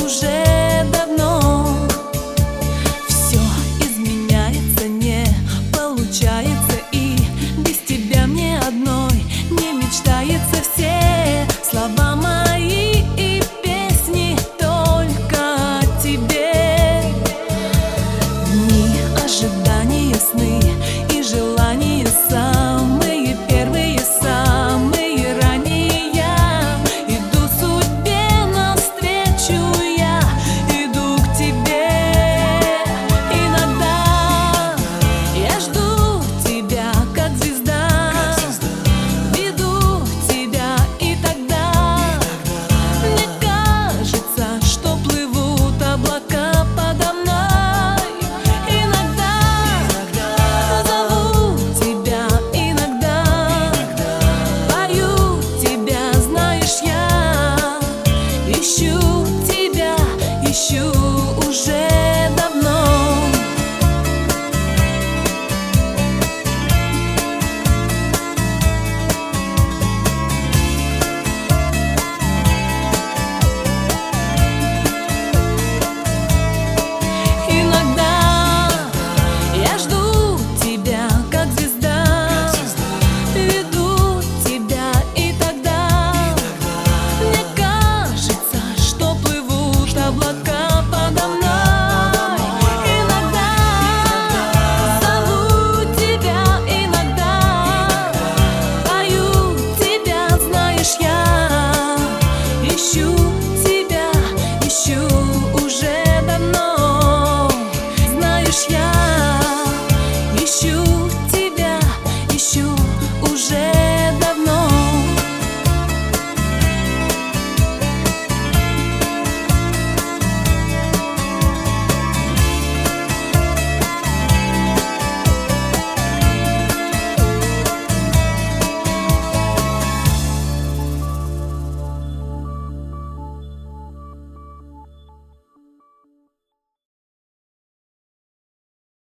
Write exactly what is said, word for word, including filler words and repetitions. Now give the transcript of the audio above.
уже давно. Все изменяется, не получается, и без тебя мне одной не мечтается. Все слова мои и песни только о тебе. Дни ожидания, сны и желания самые первые, самые ранние. Я иду судьбе навстречу, я иду к тебе. Иногда я жду тебя, как звезда, веду тебя, и тогда мне кажется, что плывут облака подо мной. Иногда зову тебя, иногда пою тебя, знаешь, я ищу тебя, ищу уже давно. Иногда я жду тебя, как звезда, веду тебя, и тогда мне кажется, что плывут облака